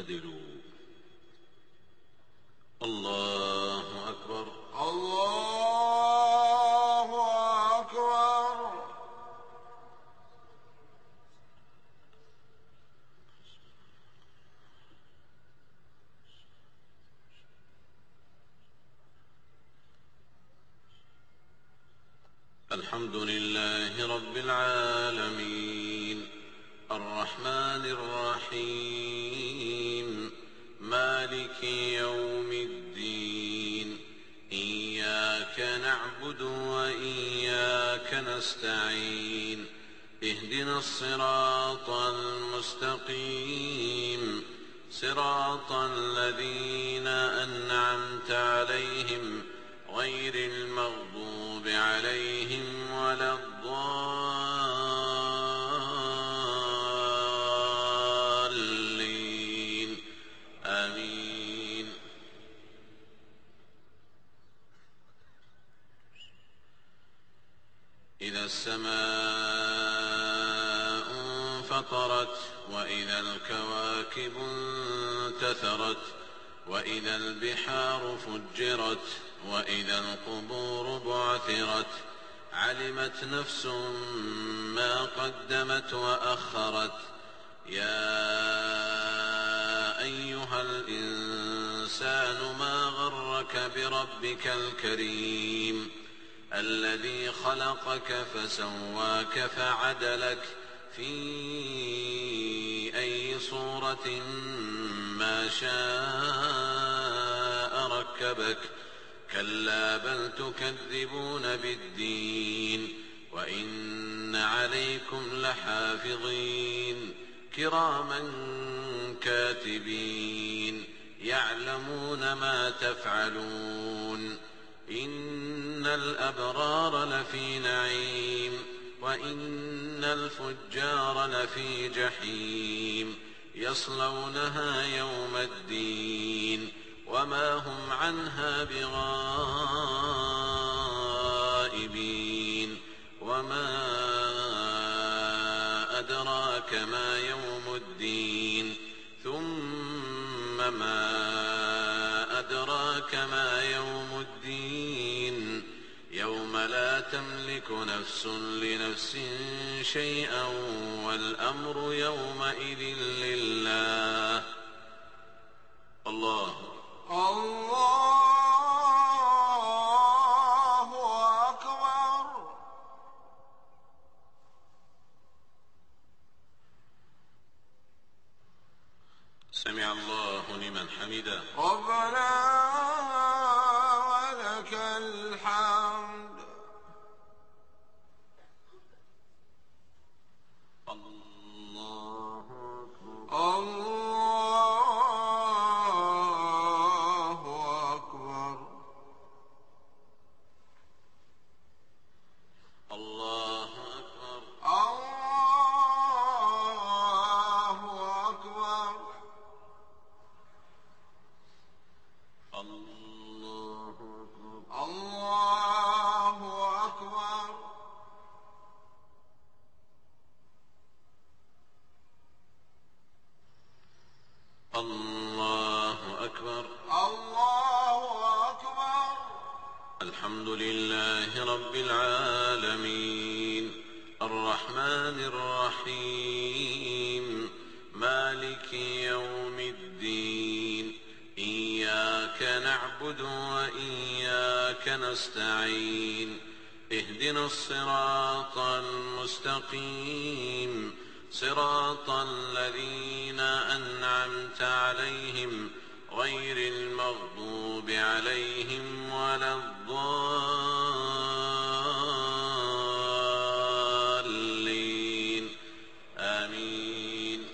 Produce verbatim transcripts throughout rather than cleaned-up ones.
اعتدلوا. الله أكبر. الله أكبر. الحمد لله رب العالمين الرحمن الرحيم مالك يوم الدين إياك نعبد وإياك نستعين اهدنا الصراط المستقيم صراط الذين أنعمت عليهم غير المغضوب عليهم ولا الضالين آمين. إذا السماء انفطرت وإذا الكواكب انتثرت وإذا البحار فجرت وإذا القبور بعثرت علمت نفس ما قدمت وأخرت. يا أيها الإنسان ما غرك بربك الكريم الذي خلقك فسواك فعدلك في أي صورة ما شاء ركبك. كلا بل تكذبون بالدين وإن عليكم لحافظين كراما كاتبين يعلمون ما تفعلون. إن الأبرار لفي نعيم وإن الفجار لفي جحيم يصلونها يوم الدين وما هم عنها بغائبين. وما أدراك ما يوم الدين ثم ما أدراك ما يوم الدين يوم لا تملك نفس لنفس شيئا والأمر يومئذ لله. الله الله أكبر. سمع الله لمن حمده. ربنا ولك الحمد. الله أكبر. الله أكبر. الله أكبر. الله أكبر. الله أكبر. الله أكبر. الله أكبر. الله أكبر. الحمد لله رب العالمين الرحمن الرحيم مالك يوم الدين إياك نعبد وإياك نستعين اهدنا الصراط المستقيم صراط الذين أنعمت عليهم غير المغضوب عليهم ولا الضالين آمين.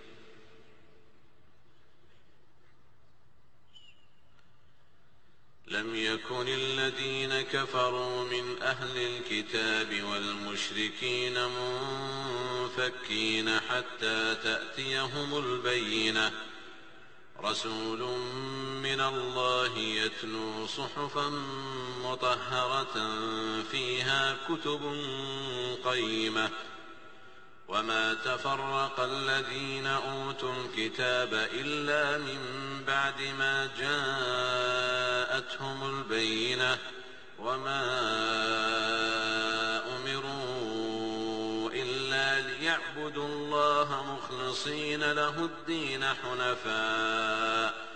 لم يكن الذين كفروا من أهل الكتاب والمشركين منفكين حتى تأتيهم البينة رسول من الله يتلو صحفا مطهرة فيها كتب قيمة وما تفرق الذين أوتوا الكتاب إلا من بعد ما جاءتهم البينة وما أمروا إلا ليعبدوا الله مخلصين له الدين حنفاء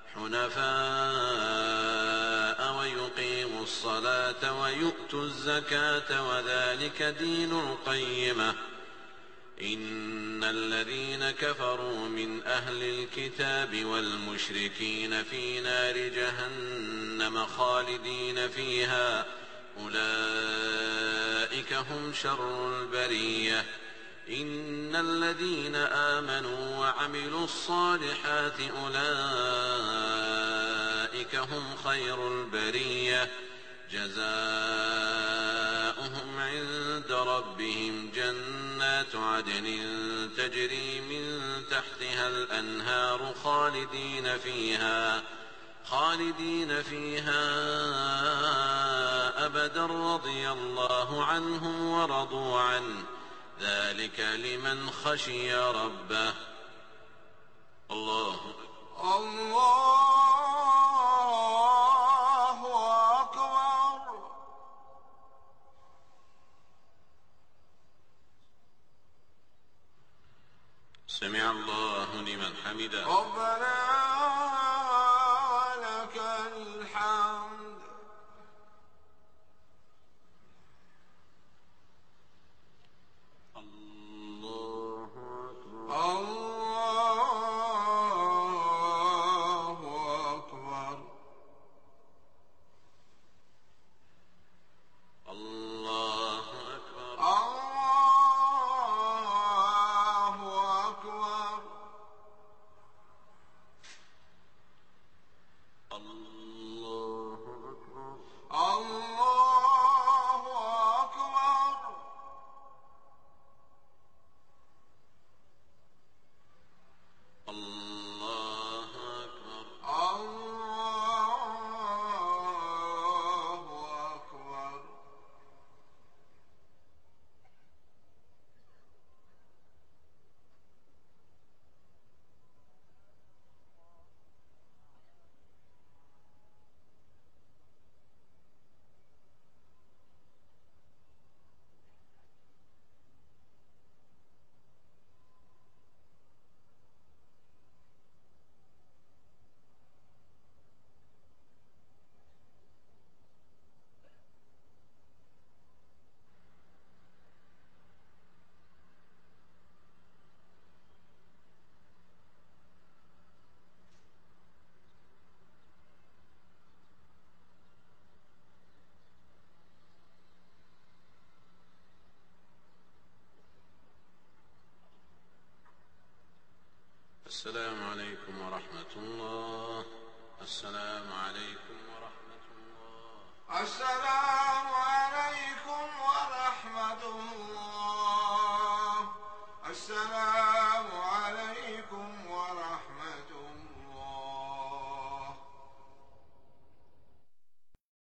حنفاء ويقيموا الصلاة ويؤتوا الزكاة وذلك دين القيمة إن الذين كفروا من أهل الكتاب والمشركين في نار جهنم خالدين فيها أولئك هم شر البرية إن الذين آمنوا وعملوا الصالحات أولئك هم خير البرية جزاؤهم عند ربهم جنات عدن تجري من تحتها الأنهار خالدين فيها خالدين فيها أبدا رضي الله عنهم ورضوا عنه ذلك لمن خشي ربه. الله الله أكبر. سمع الله لمن حمده. ربنا لك الحمد. الله أكبر. الله أكبر. الله أكبر. الله أكبر. الله أكبر. الله أكبر. الله أكبر. الله أكبر. السلام عليكم ورحمة الله. السلام